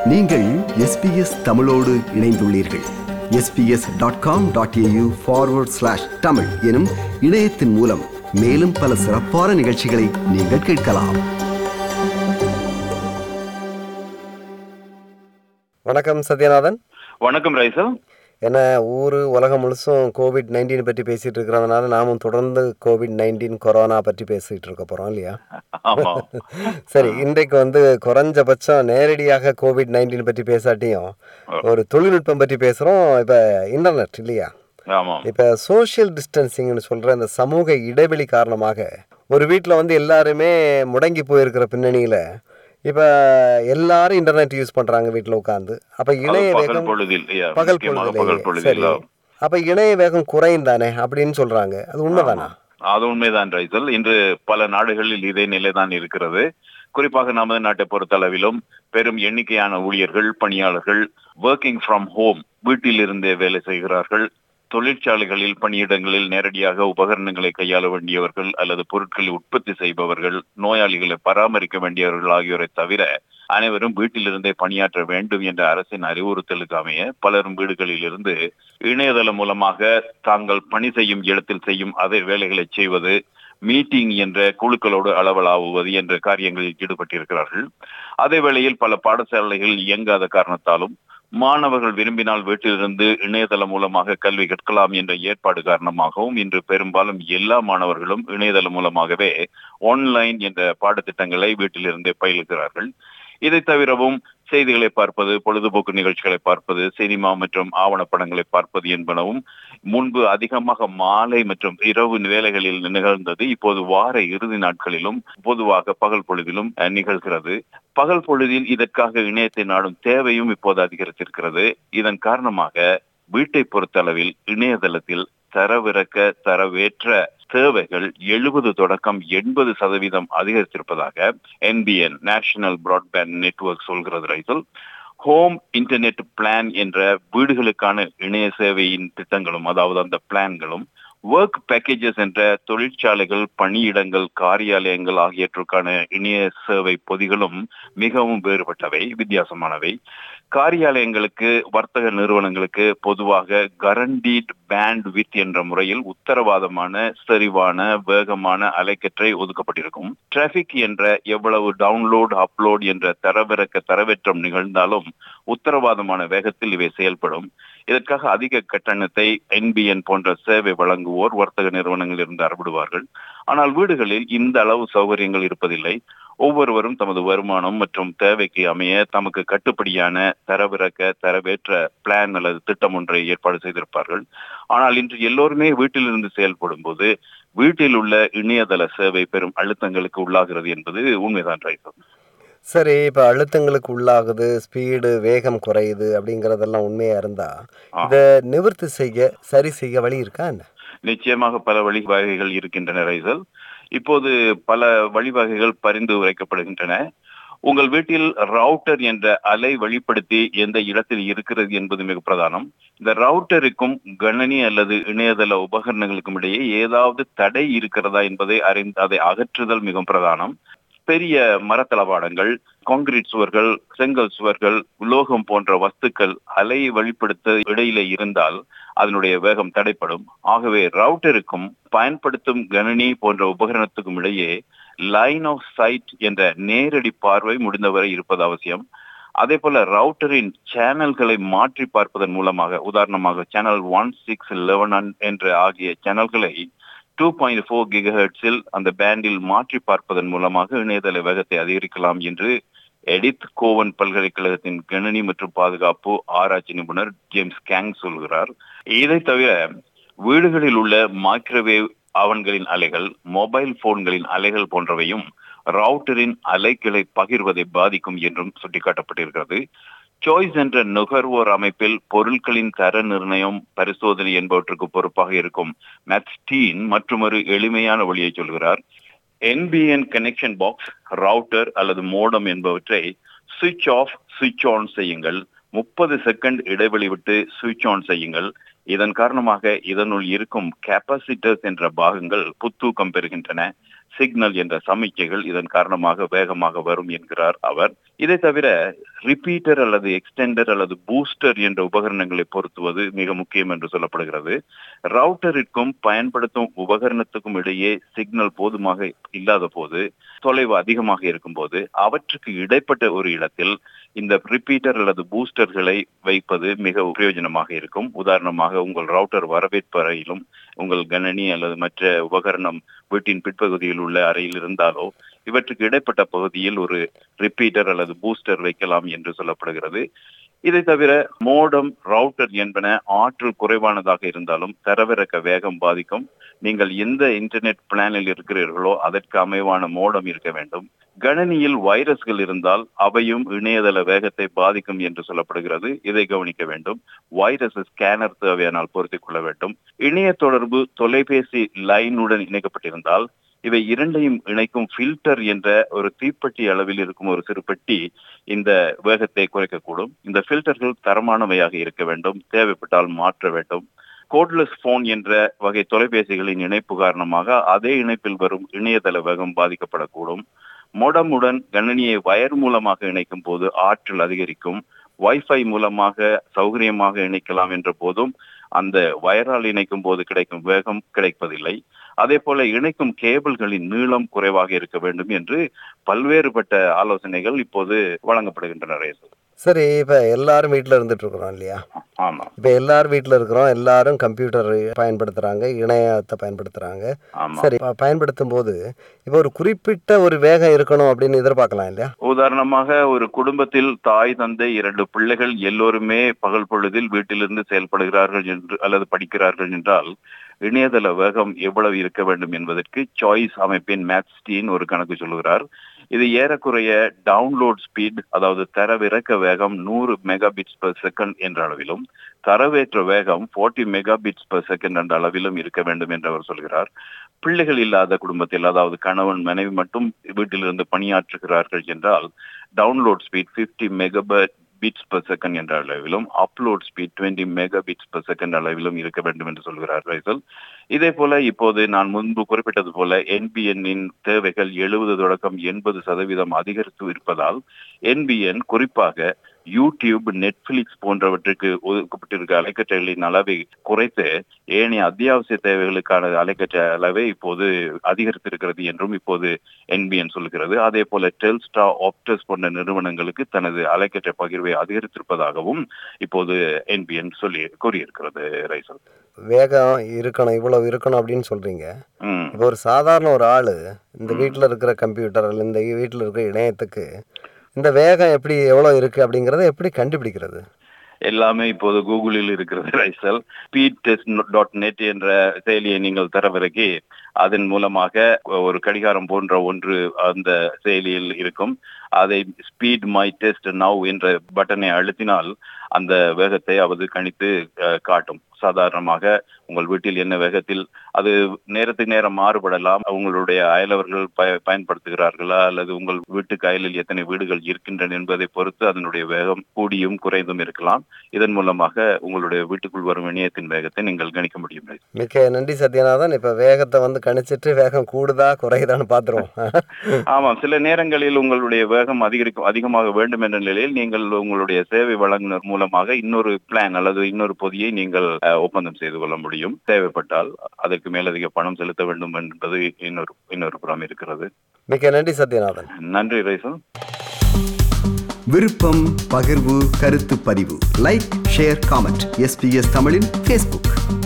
நீங்கள் SBS தமிழோடு இணைந்துள்ளீர்கள். sbs.com.au/tamil எனும் இணையத்தின் மூலம் மேலும் பல சிறப்பான நிகழ்ச்சிகளை நீங்கள் கேட்கலாம். வணக்கம் சத்யநாதன். வணக்கம் ரைசல். ஏன்னா உலகம் முழுசும் COVID-19 பற்றி பேசிட்டு இருக்கிறதுனால நாமும் தொடர்ந்து COVID-19 கொரோனா பற்றி பேசிட்டு இருக்க போறோம் இல்லையா? சரி, இன்றைக்கு குறைஞ்சபட்சம் நேரடியாக COVID-19 பற்றி பேசாட்டியும் ஒரு தொழில்நுட்பம் பற்றி பேசுறோம். இப்ப இன்டர்நெட் இல்லையா? இப்ப சோசியல் டிஸ்டன்சிங்னு சொல்ற இந்த சமூக இடைவெளி காரணமாக ஒரு வீட்டில் எல்லாருமே முடங்கி போயிருக்கிற பின்னணியில இப்ப எல்லாரும் இன்டர்நெட் யூஸ் பண்றாங்க வீட்டுல உட்கார்ந்து. அப்ப இணைய வேகம் பகல் பொழுது சரி, அப்ப இணைய வேகம் குறைந்தானே அப்படின்னு சொல்றாங்க. அது உண்மைதானா? அது உண்மைதான் ரைசல். இன்று பல நாடுகளில் இதே நிலைதான் இருக்கிறது. குறிப்பாக நமது நாட்டை பொறுத்தளவிலும் பெரும் எண்ணிக்கையான ஊழியர்கள், பணியாளர்கள் ஒர்க்கிங் ஃப்ரம் ஹோம், வீட்டில் இருந்தே வேலை செய்கிறார்கள். தொழிற்சாலைகளில், பணியிடங்களில் நேரடியாக உபகரணங்களை கையாள வேண்டியவர்கள் அல்லது பொருட்களை உற்பத்தி செய்பவர்கள், நோயாளிகளை பராமரிக்க வேண்டியவர்கள் ஆகியோரை தவிர அனைவரும் வீட்டிலிருந்தே பணியாற்ற வேண்டும் என்ற அரசின் அறிவுறுத்தலுக்கு அமைய பலரும் வீடுகளில் இருந்து இணையதளம் மூலமாக தாங்கள் பணி செய்யும் இடத்தில் செய்யும் அதே வேலைகளை செய்வது, மீட்டிங் என்ற குழுக்களோடு அளவலாவுவது என்ற காரியங்களில் ஈடுபட்டிருக்கிறார்கள். அதே வேளையில் பல பாடசாலைகள் இயங்காத காரணத்தாலும் மாணவர்கள் விரும்பினால் வீட்டிலிருந்து இணையதளம் மூலமாக கல்வி கற்கலாம் என்ற ஏற்பாடு காரணமாகவும் இன்று பெரும்பாலும் எல்லா மாணவர்களும் இணையதளம் மூலமாகவே ஆன்லைன் என்ற பாடத்திட்டங்களை வீட்டிலிருந்தே பயிலுகிறார்கள். இதை தவிரவும் செய்திகளை பார்ப்பது, பொழுதுபோக்கு நிகழ்ச்சிகளை பார்ப்பது, சினிமா மற்றும் ஆவணப்படங்களை பார்ப்பது என்பனவும் முன்பு அதிகமாக மாலை மற்றும் இரவு வேளைகளில் நிகழ்ந்தது இப்போது வார இறுதி நாட்களிலும் பொதுவாக பகல் பொழுதிலும் நிகழ்கிறது. பகல் பொழுதில் இதற்காக இணையத்தை நாடும் தேவையும் இப்போது அதிகரித்திருக்கிறது. இதன் காரணமாக வீட்டை பொறுத்தளவில் இணையதளத்தில் தரவிறக்க, தரவேற்ற தேவைகள் 70 தொடக்கம் 80% அதிகரித்திருப்பதாக NBN நேஷனல் பிராட்பேண்ட் நெட்வொர்க் சொல்கிறது ரைசல். ஹோம் இன்டர்நெட் பிளான் என்ற வீடுகளுக்கான இணைய சேவையின் திட்டங்களும், அதாவது அந்த பிளான்களும், ஒர்க் பேக்கேஜஸ் என்ற தொழிற்சாலைகள், பணியிடங்கள், காரியாலயங்கள் ஆகியவற்றுக்கான இணைய சேவை பொதிகளும் மிகவும் வேறுபட்டவை, வித்தியாசமானவை. காரியாலயங்களுக்கு, வர்த்தக நிறுவனங்களுக்கு பொதுவாக கரண்டீட் பேண்ட் வித் என்ற முறையில் உத்தரவாதமான செறிவான வேகமான அலைக்கற்றை ஒதுக்கப்பட்டிருக்கும். டிராபிக் என்ற எவ்வளவு டவுன்லோட் அப்லோட் என்ற தரவேற்றம் நிகழ்ந்தாலும் உத்தரவாதமான வேகத்தில் இவை செயல்படும். இதற்காக அதிக கட்டணத்தை NBN போன்ற சேவை வழங்குவோர் வர்த்தக நிறுவனங்கள் இருந்து அறவிடுவார்கள். ஆனால் வீடுகளில் இந்த அளவு சௌகரியங்கள் இருப்பதில்லை. ஒவ்வொருவரும் தமது வருமானம் மற்றும் தேவைக்கு அமைய தமக்கு கட்டுப்படியான தரவிறக்க, தரவேற்ற பிளான் அல்லது திட்டம் ஒன்றை ஏற்பாடு செய்திருப்பார்கள். ஆனால் இன்று எல்லோருமே வீட்டிலிருந்து செயல்படும் போது வீட்டில் உள்ள இணையதள சேவை பெரும் அழுத்தங்களுக்கு உள்ளாகிறது என்பது உண்மைதான் ரைசல். சரி, இப்ப அழுத்தங்களுக்கு உள்ளாகுது, ஸ்பீடு வேகம் குறையுது அப்படிங்கறதெல்லாம் உண்மையா இருந்தா இத நிவர்த்தி செய்ய, சரி செய்ய வழி இருக்கா என்ன? நிச்சயமாக பல வழிவகைகள் இருக்கின்றன ரைசல். இப்போது பல வழிவகைகள் பரிந்துரைக்கப்படுகின்றன. உங்கள் வீட்டில் ரவுட்டர் என்ற அலை வழிப்படுத்தி எந்த இடத்தில் இருக்கிறது என்பது மிக பிரதானம். இந்த ரவுட்டருக்கும் கணனி அல்லது இணையதள உபகரணங்களுக்கும் இடையே ஏதாவது தடை இருக்கிறதா என்பதை அறிந்து அதை அகற்றுதல் மிக பிரதானம். பெரிய மரத்தளவாடங்கள், கான்கிரீட் சுவர்கள், செங்கல் சுவர்கள், உலோகம் போன்ற வஸ்துக்கள் அலை வழிப்படுத்த இடையில இருந்தால் அதனுடைய வேகம் தடைப்படும். ஆகவே ரவுட்டருக்கும் பயன்படுத்தும் கணனி போன்ற உபகரணத்துக்கும் இடையே லைன் ஆஃப் சைட் என்ற நேரடி பார்வை முடிந்தவரை இருப்பது அவசியம். அதே போல ரவுட்டரின் சேனல்களை மாற்றி பார்ப்பதன் மூலமாக, உதாரணமாக சேனல் 1611 என்ற ஆகிய சேனல்களை 2.4 GHz அந்த பேண்டில் மாற்றி பார்ப்பதன் மூலமாக இணையதள வேகத்தை அதிகரிக்கலாம் என்று எடித் கோவன் பல்கலைக்கழகத்தின் கணினி மற்றும் பாதுகாப்பு ஆராய்ச்சி நிபுணர் ஜேம்ஸ் கேங் சொல்கிறார். இதை தவிர வீடுகளில் உள்ள மைக்ரோவேவ் அவன்களின் அலைகள், மொபைல் போன்களின் அலைகள் போன்றவையும் ரவுட்டரின் அலைகளை பகிர்வதை பாதிக்கும் என்றும் சுட்டிக்காட்டப்பட்டிருக்கிறது. சாய்ஸ் என்ற நுகர்வோர் அமைப்பில் பொருட்களின் தர நிர்ணயம், பரிசோதனை என்பவற்றுக்கு பொறுப்பாக இருக்கும் மேத்ஸ்டீன் மற்றொரு எளிமையான வழியை சொல்கிறார். NBN கனெக்ஷன் பாக்ஸ், ரவுட்டர் அல்லது மோடம் என்பவற்றை சுவிட்ச் ஆஃப், சுவிட்ச் ஆன் செய்யுங்கள். 30 செகண்ட் இடைவெளி விட்டு சுவிட்ச் ஆன் செய்யுங்கள். இதன் காரணமாக இதனுள் இருக்கும் கெப்பாசிட்டர்ஸ் என்ற பாகங்கள் புத்தூக்கம் பெறுகின்றன. சிக்னல் என்ற சமிக்கைகள் இதன் காரணமாக வேகமாக வரும் என்கிறார் அவர். இதை தவிர ரிப்பீட்டர் அல்லது எக்ஸ்டெண்டர் அல்லது பூஸ்டர் என்ற உபகரணங்களை பொருத்துவது மிக முக்கியம் என்று சொல்லப்படுகிறது. ரவுட்டரிற்கும் பயன்படுத்தும் உபகரணத்துக்கும் இடையே சிக்னல் போதுமாக இல்லாத போது, தொலைவு அதிகமாக இருக்கும் போது, அவற்றுக்கு இடைப்பட்ட ஒரு இடத்தில் இந்த ரிப்பீட்டர் அல்லது பூஸ்டர்களை வைப்பது மிக பிரயோஜனமாக இருக்கும். உதாரணமாக, உங்கள் ரவுட்டர் வரவேற்பு அறையிலும் உங்கள் கணனி அல்லது மற்ற உபகரணம் வீட்டின் பிற்பகுதியில் உள்ள அறையில் இருந்தாலோ இவற்றுக்கு இடைப்பட்ட பகுதியில் ஒரு ரிப்பீட்டர் அல்லது பூஸ்டர் வைக்கலாம் என்று சொல்லப்படுகிறது. இதை தவிர மோடம், ரவுட்டர் என்பன ஆற்றல் குறைவானதாக இருந்தாலும் தரவிறக்க வேகம் பாதிக்கும். நீங்கள் எந்த இன்டர்நெட் பிளானில் இருக்கிறீர்களோ அதற்கு அமைவான மோடம் இருக்க வேண்டும். கணனியில் வைரஸ்கள் இருந்தால் அவையும் இணையதள வேகத்தை பாதிக்கும் என்று சொல்லப்படுகிறது. இதை கவனிக்க வேண்டும். வைரஸ் ஸ்கேனர் தேவையானால் பொருத்திக் கொள்ள வேண்டும். இணைய தொடர்பு தொலைபேசி லைனுடன் இணைக்கப்பட்டிருந்தால் இவை இரண்டையும் இணைக்கும் ஃபில்டர் என்ற ஒரு தீப்பெட்டி அளவில் இருக்கும் ஒரு சிறு பெட்டி இந்த வேகத்தை குறைக்கக்கூடும். இந்த ஃபில்டர்கள் தரமானவையாக இருக்க வேண்டும். தேவைப்பட்டால் மாற்ற வேண்டும். கோட்லெஸ் போன் என்ற வகை தொலைபேசிகளின் இணைப்பு காரணமாக அதே இணைப்பில் வரும் இணையதள வேகம் பாதிக்கப்படக்கூடும். மோடமுடன் கணினியை வயர் மூலமாக இணைக்கும் போது ஆற்றல் அதிகரிக்கும். வைஃபை மூலமாக சௌகரியமாக இணைக்கலாம் என்ற போதும் அந்த வயரால் இணைக்கும் போது கிடைக்கும் வேகம் கிடைப்பதில்லை. அதே போல இணைக்கும் கேபிள்களின் நீளம் குறைவாக இருக்க வேண்டும் என்று பல்வேறுபட்ட ஆலோசனைகள் இப்போது வழங்கப்படுகின்றன. சரி, இப்போ எல்லாரும் வீட்டில் இருந்துட்டு இருக்கிறோம் இல்லையா? ஆமாம். இப்போ எல்லாரும் வீட்டில் இருக்கிறோம், எல்லாரும் கம்ப்யூட்டர் பயன்படுத்துகிறாங்க, இணையத்தை பயன்படுத்துகிறாங்க. சரி, பயன்படுத்தும் போது இப்போ ஒரு குறிப்பிட்ட ஒரு வேகம் இருக்கணும் அப்படின்னு எதிர்பார்க்கலாம் இல்லையா? உதாரணமாக, ஒரு குடும்பத்தில் தாய், தந்தை, 2 பிள்ளைகள் எல்லோருமே பகல் பொழுதில் வீட்டிலிருந்து செயல்படுகிறார்கள் என்று அல்லது படிக்கிறார்கள் என்றால் இணையதள வேகம் எவ்வளவு இருக்க வேண்டும் என்பதற்கு சாய்ஸ் அமைப்பின் மேத்ஸ்டீன் ஒரு கணக்கு சொல்லுகிறார். இது ஏறக்குறைய டவுன்லோட் ஸ்பீட், அதாவது தரவிறக்க வேகம் 100 மெகாபிட்ஸ் பெர் செகண்ட் என்ற அளவிலும் தரவேற்ற வேகம் 40 மெகாபிட்ஸ் பெர் செகண்ட் என்ற அளவிலும் இருக்க வேண்டும் என்று அவர் சொல்கிறார். பிள்ளைகள் இல்லாத குடும்பத்தில், அதாவது கணவன் மனைவி மட்டும் வீட்டிலிருந்து பணியாற்றுகிறார்கள் என்றால் download speed 50 megabits per second என்ற அளவிலும் upload speed 20 megabits per second அளவிலும் இருக்க வேண்டும் என்று சொல்கிறார் ரைசல். இதே போல இப்போது நான் முன்பு குறிப்பிட்டது போல என்பிஎன்னின் தேவைகள் 70 தொடக்கம் 80% அதிகரித்து இருப்பதால் என்பிஎன் குறிப்பாக யூடியூப், நெட்ஃபிளிக்ஸ் போன்றவற்றுக்கு ஒதுக்கப்பட்டிருக்க அலைக்கற்றைகளின் அளவை குறைத்து ஏனைய அத்தியாவசிய தேவைகளுக்கான அலைக்கற்றை அளவை இப்போது அதிகரித்திருக்கிறது என்றும் இப்போது என்பிஎன் சொல்கிறது. அதே போல டெல்ஸ்டா, ஆப்டஸ் போன்ற நிறுவனங்களுக்கு தனது அலைக்கற்றை பகிர்வை அதிகரித்திருப்பதாகவும் இப்போது என்பிஎன் கூறியிருக்கிறது. ரைசல், வேகம் இருக்கணும், இவ்வளவு இருக்கணும் அப்படின்னு சொல்றீங்க. இப்போ ஒரு சாதாரண ஒரு ஆளு இந்த வீட்டில் இருக்கிற கம்ப்யூட்டர், இந்த வீட்டில் இருக்கிற இணையத்துக்கு இந்த வேகம் எப்படி எவ்வளவு இருக்கு அப்படிங்கறத எப்படி கண்டுபிடிக்கிறது? எல்லாமே இப்போது கூகுளில் இருக்கிறது ரைசல். speedtest.net என்ற செயலியை நீங்கள் தரவிறக்கி அதன் மூலமாக ஒரு கடிகாரம் போன்ற ஒன்று அந்த செயலியில் இருக்கும். அதை ஸ்பீட் மை டெஸ்ட் நவ் என்ற பட்டனை அழுத்தினால் அந்த வேகத்தை அது கணித்து காட்டும். சாதாரணமாக உங்கள் வீட்டில் என்ன வேகத்தில், அது நேரத்துக்கு நேரம் மாறுபடலாம். உங்களுடைய அயலவர்கள் பயன்படுத்துகிறார்களா அல்லது உங்கள் வீட்டுக்கு அயலில் எத்தனை வீடுகள் இருக்கின்றன என்பதை பொறுத்து அதனுடைய வேகம் கூடியும் குறைந்தும் இருக்கலாம். இதன் மூலமாக உங்களுடைய வீட்டுக்குள் வரும் இணையத்தின் வேகத்தை நீங்கள் கணிக்க முடியும். மிக்க நன்றி சத்யநாதன். இப்ப வேகத்தை கணிச்சிட்டு வேகம் கூடுதா குறையுதான்னு பாத்துருவோம். ஆமாம், சில நேரங்களில் உங்களுடைய வேகம் அதிகமாக வேண்டும் என்ற நிலையில் நீங்கள் உங்களுடைய சேவை வழங்குனர் மூலமாக இன்னொரு பிளான் அல்லது இன்னொரு பொதியை நீங்கள் ஒப்பந்தம் செய்து கொள்ள முடியும். தேவைப்பட்டால் அதற்கு மேலதிக பணம் செலுத்த வேண்டும் என்பது இன்னொரு புறம் இருக்கிறது. மிக்க நன்றி சத்யநாதன். நன்றி ரைசல். விருப்பம், பகிர்வு, கருத்து பதிவு, லைக், ஷேர், காமெண்ட். SBS தமிழின் Facebook.